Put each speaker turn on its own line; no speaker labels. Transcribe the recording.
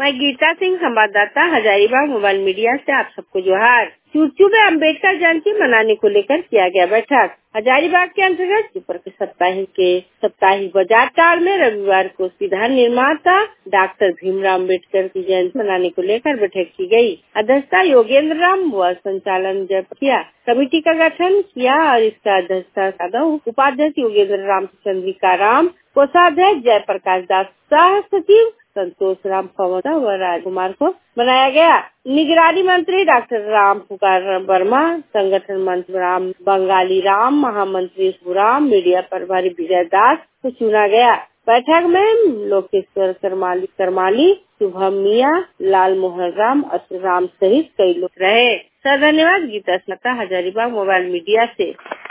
मैं गीता सिंह, संवाददाता, Hazaribagh mobile media से आप सबको जोहार। चूरचू में अम्बेडकर जयंती मनाने को लेकर किया गया बैठक। हजारीबाग के अंतर्गत सुपर के साप्ताहिक बाजार टाड़ में रविवार को संविधान निर्माता डॉक्टर भीमराव अम्बेडकर की जयंती मनाने को लेकर बैठक की गई। अध्यक्षता योगेंद्र राम व संचालन जब किया। कमेटी का गठन किया और इसका अध्यक्षता उपाध्यक्ष योगेंद्र राम, चंद्रिका राम, कोषाध्यक्ष जयप्रकाश दास, सह सचिव संतोष राम पवना व राजकुमार को बनाया गया। निगरानी मंत्री डॉक्टर राम पुकार वर्मा, संगठन मंत्री राम बंगाली राम, महामंत्री सुराम, मीडिया प्रभारी विजय दास को चुना गया। बैठक में लोकेश्वर करमाली, शुभम मिया, लाल मोहन राम, असुर राम सहित कई लोग रहे। धन्यवाद। गीता स्मता, हजारीबाग मोबाइल मीडिया से।